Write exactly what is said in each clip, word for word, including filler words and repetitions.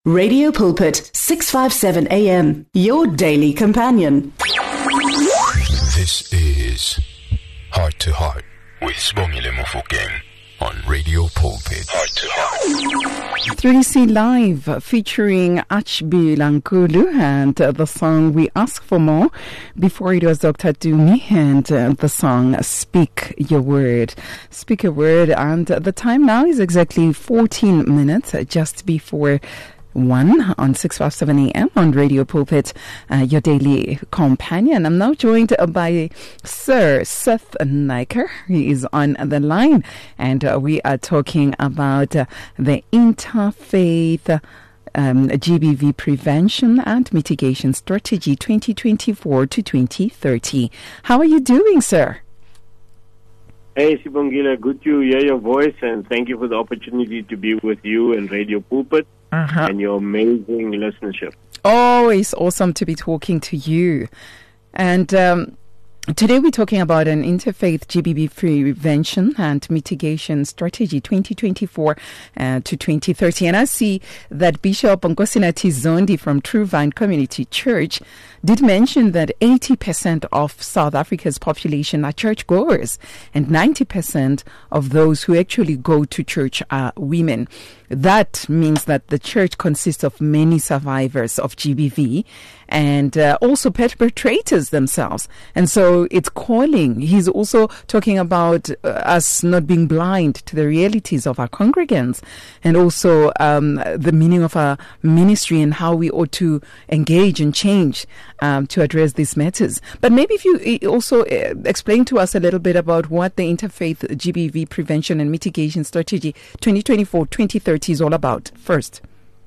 Radio Pulpit, six fifty-seven A M, your daily companion. This is Heart to Heart with Sibongile Mofokeng on Radio Pulpit. Heart to Heart. three C Live featuring Achbi Lankulu and uh, the song We Ask for More. Before it was Doctor Dumi and uh, the song Speak Your Word. Speak Your Word, and the time now is exactly fourteen minutes just before one on six fifty-seven A M on Radio Pulpit, uh, your daily companion. I'm now joined by Sir Seth Niker. He is on the line, and uh, we are talking about uh, the interfaith um, G B V prevention and mitigation strategy twenty twenty-four to twenty thirty. How are you doing, sir? Hey, Sibongile, good to hear your voice, and thank you for the opportunity to be with you and Radio Pulpit. Uh-huh. And your amazing listenership. Always awesome to be talking to you. And um, today we're talking about an interfaith G B V prevention and mitigation strategy twenty twenty-four uh, to twenty thirty. And I see that Bishop Nkosinathi Zondi from True Vine Community Church did mention that eighty percent of South Africa's population are churchgoers, and ninety percent of those who actually go to church are women. That means that the church consists of many survivors of G B V and uh, also perpetrators themselves. And so it's calling. He's also talking about uh, us not being blind to the realities of our congregants, and also um, the meaning of our ministry and how we ought to engage and change um, to address these matters. But maybe if you also uh, explain to us a little bit about what the Interfaith G B V Prevention and Mitigation Strategy twenty twenty-four to twenty thirty is all about first.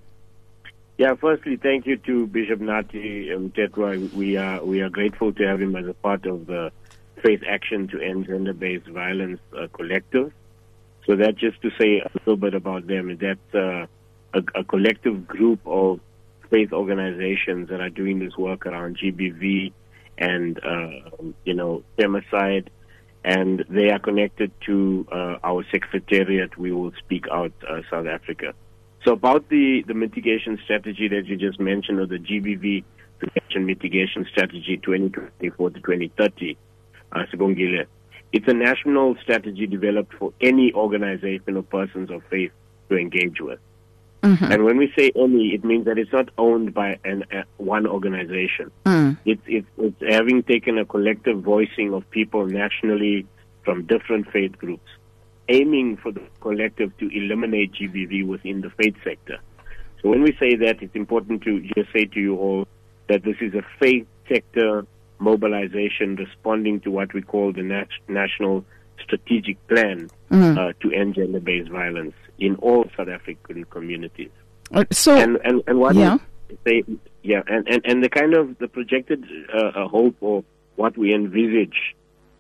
Yeah, firstly, thank you to Bishop Nathi um, Tetwa. We are we are grateful to have him as a part of the Faith Action to End Gender-Based Violence uh, collective. So that just to say a little bit about them, that's uh, a, a collective group of faith organizations that are doing this work around G B V and, uh, you know, femicide, and they are connected to uh, our secretariat, We Will Speak Out uh, South Africa. So about the, the mitigation strategy that you just mentioned, or the G B V prevention mitigation strategy twenty twenty-four to twenty thirty, uh, Sibongile, it's a national strategy developed for any organization or persons of faith to engage with. Mm-hmm. And when we say any, it means that it's not owned by an, uh, one organization. Mm. It's, it's, it's having taken a collective voicing of people nationally from different faith groups, aiming for the collective to eliminate G B V within the faith sector. So when we say that, it's important to just say to you all that this is a faith sector mobilization responding to what we call the nat- National Strategic Plan mm. uh, to End Gender-Based Violence in all South African communities. Uh, so, and, and, and what yeah. they, yeah, and, and, and the kind of the projected uh, hope or what we envisage,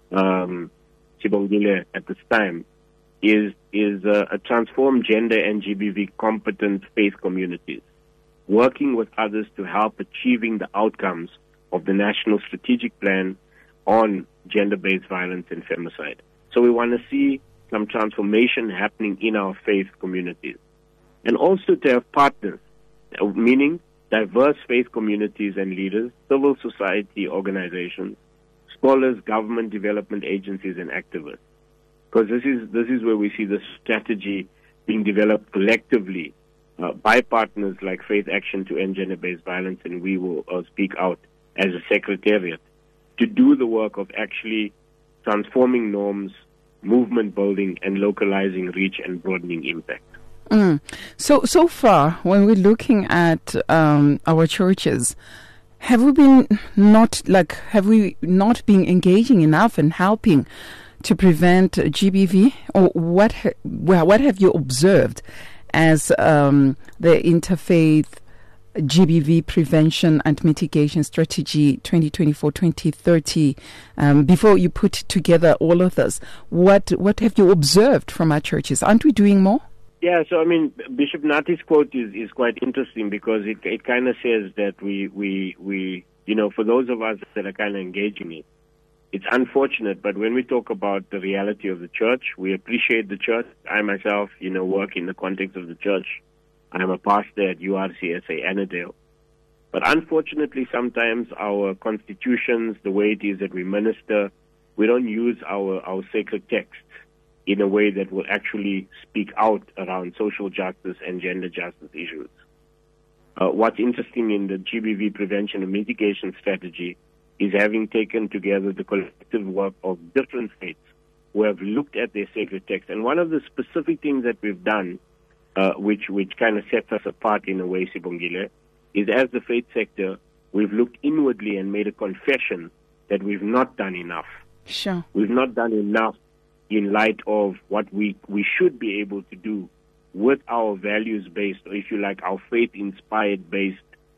um, Sibongile, at this time, is is uh, a transformed gender and G B V competent faith communities, working with others to help achieving the outcomes of the National Strategic Plan on gender-based violence and femicide. So we want to see some transformation happening in our faith communities, and also to have partners, meaning diverse faith communities and leaders, civil society organizations, scholars, government development agencies, and activists. Because this is this is where we see the strategy being developed collectively uh, by partners like Faith Action to End Gender-Based Violence, and We Will uh, Speak Out as a secretariat to do the work of actually transforming norms, movement building, and localizing reach and broadening impact. Mm. So so far, when we're looking at um, our churches, have we been not like have we not been engaging enough and helping to prevent G B V, or what? Ha- well, what have you observed as um, the interfaith G B V prevention and mitigation strategy twenty twenty-four to twenty thirty? Um, before you put together all of this, what what have you observed from our churches? Aren't we doing more? Yeah, so I mean, Bishop Nathi's quote is, is quite interesting because it it kind of says that we we we you know, for those of us that are kind of engaging it. It's unfortunate, but when we talk about the reality of the church, we appreciate the church. I myself, you know, work in the context of the church. I'm a pastor at U R C S A Annandale. But unfortunately, sometimes our constitutions, the way it is that we minister, we don't use our, our sacred texts in a way that will actually speak out around social justice and gender justice issues. Uh, what's interesting in the G B V prevention and mitigation strategy is having taken together the collective work of different faiths who have looked at their sacred texts. And one of the specific things that we've done, uh, which, which kind of sets us apart in a way, Sibongile, is as the faith sector, we've looked inwardly and made a confession that we've not done enough. Sure. We've not done enough in light of what we, we should be able to do with our values-based, or if you like, our faith-inspired based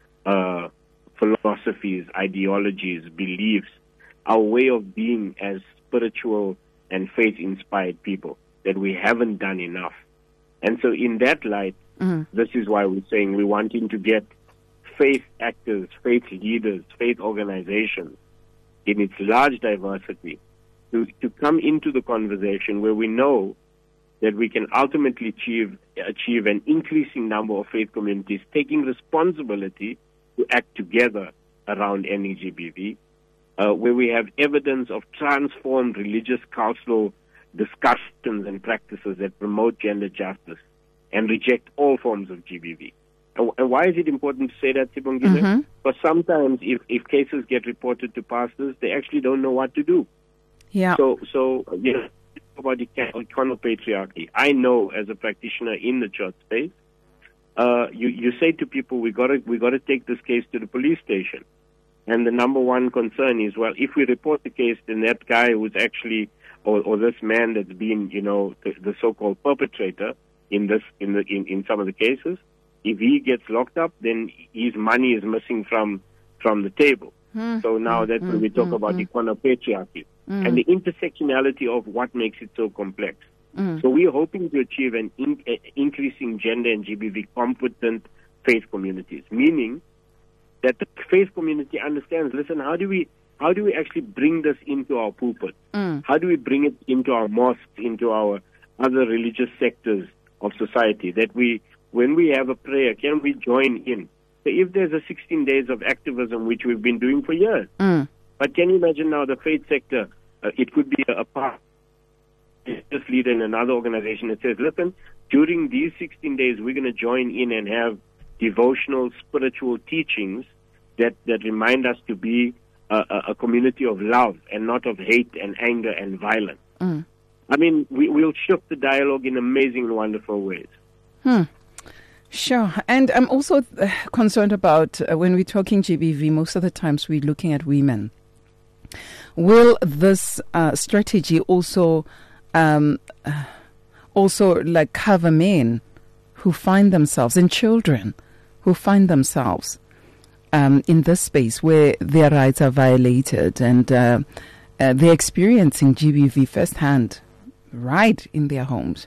uh, philosophies, ideologies, beliefs, our way of being as spiritual and faith-inspired people, that we haven't done enough. And so in that light, mm-hmm. this is why we're saying we're wanting to get faith actors, faith leaders, faith organizations in its large diversity to, to come into the conversation where we know that we can ultimately achieve, achieve an increasing number of faith communities taking responsibility to act together around ending G B V, uh, where we have evidence of transformed religious cultural discussions and practices that promote gender justice and reject all forms of G B V. And, and why is it important to say that, Sibongile? Mm-hmm. Because sometimes if, if cases get reported to pastors, they actually don't know what to do. Yeah. So, so you know, about the iconopatriarchy. I know as a practitioner in the church space, uh, you, you say to people, we got to we got to take this case to the police station. And the number one concern is, well, if we report the case, then that guy who's actually, or, or this man that's been, you know, the, the so-called perpetrator in this, in the in, in some of the cases, if he gets locked up, then his money is missing from from the table. Mm. So now that's mm, when we talk mm, about mm. iconopatriarchy mm. and the intersectionality of what makes it so complex. Mm. So we are hoping to achieve an in, uh, increasing gender and G B V competent faith communities, meaning that the faith community understands, listen, how do we how do we actually bring this into our pulpit? Mm. How do we bring it into our mosques, into our other religious sectors of society, that we, when we have a prayer, can we join in? So if there's a sixteen days of activism, which we've been doing for years, mm. but can you imagine now the faith sector, uh, it could be a, a part, this leader in another organization that says, listen, during these sixteen days, we're going to join in and have devotional, spiritual teachings that, that remind us to be a, a, a community of love and not of hate and anger and violence. Mm. I mean, we, we'll shift the dialogue in amazing and wonderful ways. Hmm. Sure. And I'm also uh, concerned about uh, when we're talking G B V, most of the times we're looking at women. Will this uh, strategy also um, uh, also like cover men who find themselves, and children who find themselves um, in this space where their rights are violated and uh, uh, they're experiencing G B V firsthand right in their homes?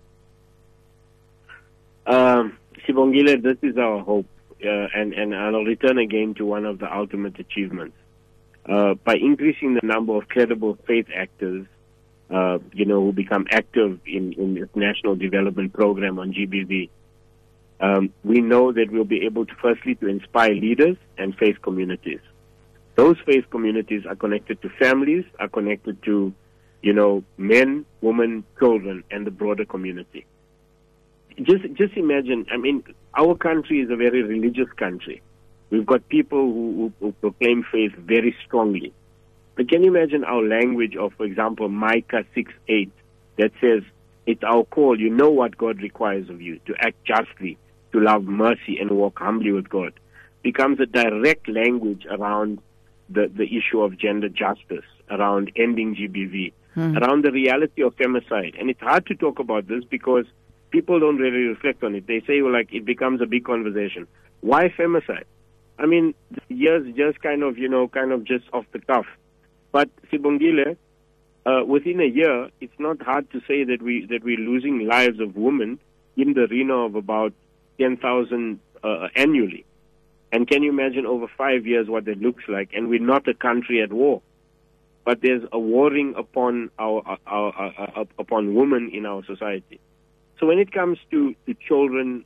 Um. Sibongile, this is our hope, uh, and, and I'll return again to one of the ultimate achievements. Uh, by increasing the number of credible faith actors, uh, you know, who become active in, in this national development program on G B V, um, we know that we'll be able to, firstly, to inspire leaders and faith communities. Those faith communities are connected to families, are connected to, you know, men, women, children, and the broader community. Just just imagine, I mean, our country is a very religious country. We've got people who, who, who proclaim faith very strongly. But can you imagine our language of, for example, Micah six eight, that says, it's our call, you know what God requires of you, to act justly, to love mercy and walk humbly with God, becomes a direct language around the, the issue of gender justice, around ending G B V, hmm. around the reality of femicide. And it's hard to talk about this because people don't really reflect on it. They say, well, like, it becomes a big conversation. Why femicide? I mean, years just kind of, you know, kind of just off the cuff. But Sibongile, uh, within a year, it's not hard to say that we that we're losing lives of women in the arena of about ten thousand uh, annually. And can you imagine over five years what that looks like? And we're not a country at war, but there's a warring upon our, our, our, our, our upon women in our society. So when it comes to, to children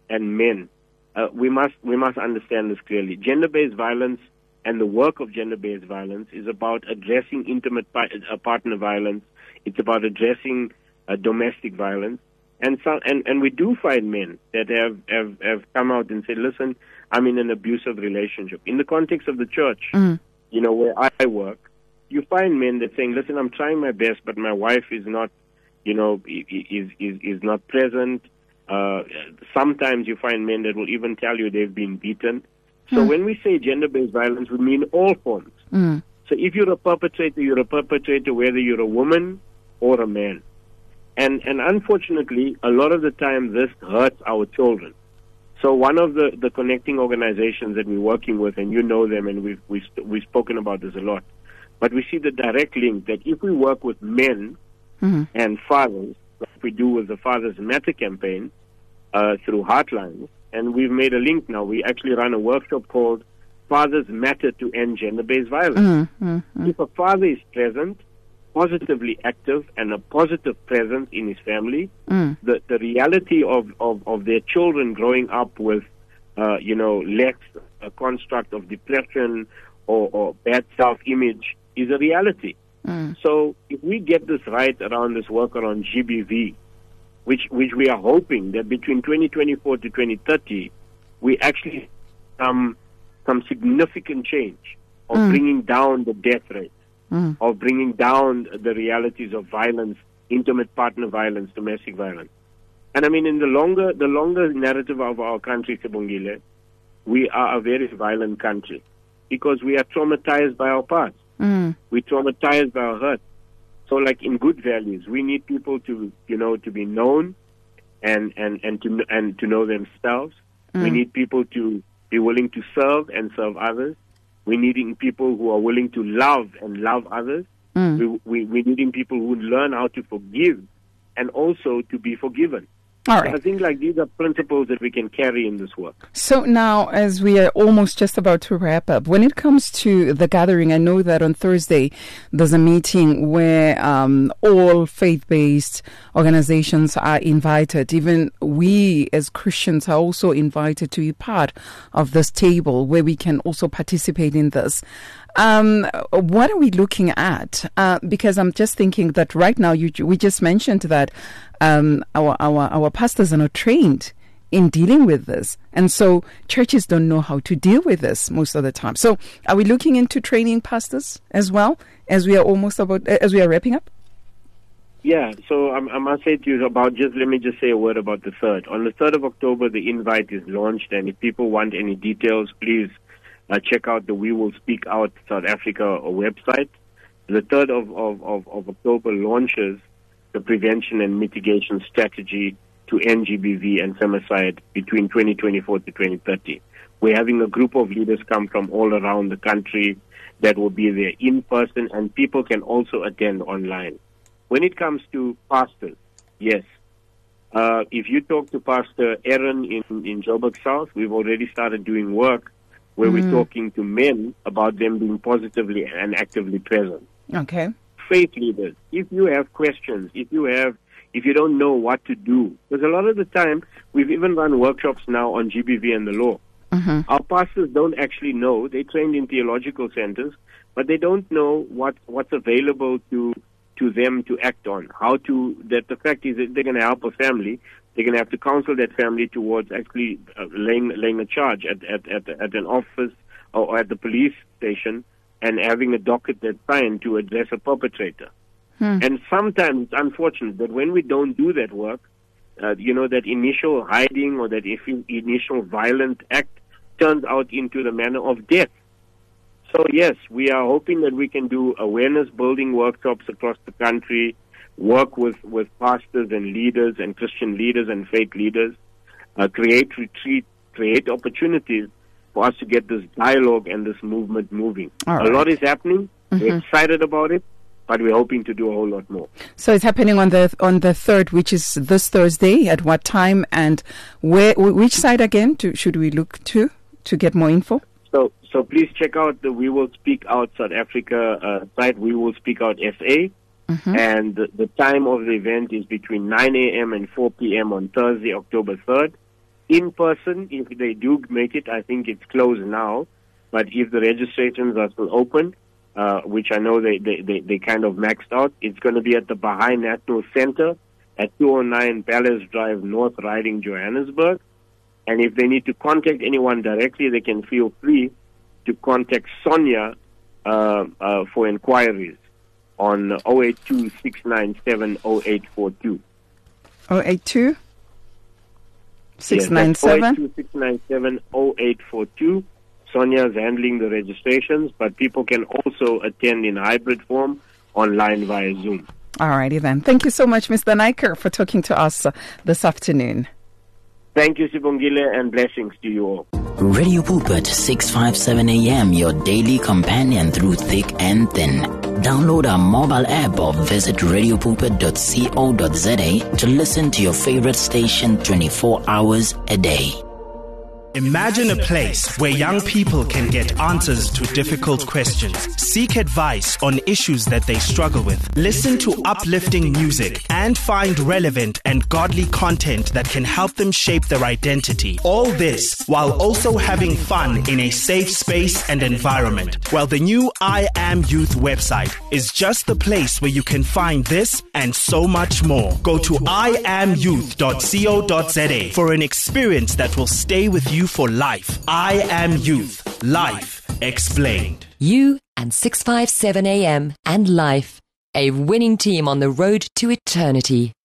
and men, uh, we must we must understand this clearly. Gender-based violence and the work of gender-based violence is about addressing intimate pa- uh, partner violence. It's about addressing uh, domestic violence. And, so, and and we do find men that have, have, have come out and said, listen, I'm in an abusive relationship. In the context of the church, mm. you know, where I work, you find men that saying, listen, I'm trying my best, but my wife is not, you know, is is, is not present. Uh, sometimes you find men that will even tell you they've been beaten. So mm. when we say gender-based violence, we mean all forms. Mm. So if you're a perpetrator, you're a perpetrator whether you're a woman or a man. And and unfortunately, a lot of the time, this hurts our children. So one of the, the connecting organizations that we're working with, and you know them, and we've, we've, we've spoken about this a lot, but we see the direct link that if we work with men mm-hmm. and fathers, like we do with the Fathers Matter campaign uh, through Heartlines, and we've made a link now. We actually run a workshop called Fathers Matter to End Gender-Based Violence. Mm-hmm. If a father is present, positively active and a positive presence in his family, mm. the, the reality of, of, of their children growing up with, uh, you know, less a construct of depression or, or bad self-image is a reality. Mm. So if we get this right around this work around G B V, which, which we are hoping that between twenty twenty-four to twenty thirty, we actually um some significant change of mm. bringing down the death rate. Mm. Of bringing down the realities of violence, intimate partner violence, domestic violence. And I mean, in the longer the longer narrative of our country, Sibongile, we are a very violent country because we are traumatized by our past. Mm. We're traumatized by our hurt. So like in good values, we need people to, you know, to be known and, and, and, to, and to know themselves. Mm. We need people to be willing to serve and serve others. We're needing people who are willing to love and love others. Mm. We, we, we're needing people who learn how to forgive and also to be forgiven. All right. So I think like these are principles that we can carry in this work. So now, as we are almost just about to wrap up, when it comes to the gathering, I know that on Thursday there's a meeting where um, all faith-based organizations are invited. Even we as Christians are also invited to be part of this table where we can also participate in this. Um, what are we looking at? Uh, because I'm just thinking that right now, you, we just mentioned that um, our, our, our pastors are not trained in dealing with this. And so churches don't know how to deal with this most of the time. So are we looking into training pastors as well as we are almost about, as we are wrapping up? Yeah, so I, I must say to you about just, let me just say a word about the third. On the third of October, the invite is launched. And if people want any details, please Uh, check out the We Will Speak Out South Africa website. The third of, of, of, of October launches the prevention and mitigation strategy to end G B V and femicide between twenty twenty-four to twenty thirty. We're having a group of leaders come from all around the country that will be there in person, and people can also attend online. When it comes to pastors, yes, uh, if you talk to Pastor Aaron in, in Joburg South, we've already started doing work where mm. we're talking to men about them being positively and actively present. Okay. Faith leaders, if you have questions, if you have, if you don't know what to do, because a lot of the time, we've even run workshops now on G B V and the law. Mm-hmm. Our pastors don't actually know. They're trained in theological centers, but they don't know what, what's available to to them to act on. How to, that the fact is that they're going to help a family. They're going to have to counsel that family towards actually uh, laying laying a charge at at, at at an office or at the police station and having a docket that's signed to address a perpetrator. Hmm. And sometimes it's unfortunate that when we don't do that work, uh, you know, that initial hiding or that if initial violent act turns out into the manner of death. So yes, we are hoping that we can do awareness building workshops across the country, work with, with pastors and leaders and Christian leaders and faith leaders, uh, create retreat, create opportunities for us to get this dialogue and this movement moving. Right. A lot is happening. Mm-hmm. We're excited about it, but we're hoping to do a whole lot more. So it's happening on the on the third, which is this Thursday. At what time and where? Which site again? To, should we look to to get more info? So so please check out the We Will Speak Out South Africa uh, site. We Will Speak Out S A. Mm-hmm. And the, the time of the event is between nine a.m. and four p.m. on Thursday, October third. in person, if they do make it. I think it's closed now, but if the registrations are still open, uh, which I know they, they, they, they kind of maxed out, it's going to be at the Baha'i National Center at two oh nine Palace Drive, North Riding, Johannesburg. And if they need to contact anyone directly, they can feel free to contact Sonia uh, uh, for inquiries on oh eight two, six nine seven, oh eight four two. oh eight two, six nine seven? oh eight two, six nine seven, oh eight four two. Sonia is handling the registrations, but people can also attend in hybrid form online via Zoom. All righty then. Thank you so much, Mister Naicker, for talking to us uh, this afternoon. Thank you, Sibongile, and blessings to you all. Radio Pulpit, six fifty-seven A M, your daily companion through thick and thin. Download our mobile app or visit radio pulpit dot co dot za to listen to your favorite station twenty-four hours a day. Imagine a place where young people can get answers to difficult questions, seek advice on issues that they struggle with, listen to uplifting music, and find relevant and godly content that can help them shape their identity. All this while also having fun in a safe space and environment. Well, the new I Am Youth website is just the place where you can find this and so much more. Go to i am youth dot co dot za for an experience that will stay with you for life. I Am Youth. Life explained. You and six fifty-seven A M and Life. A winning team on the road to eternity.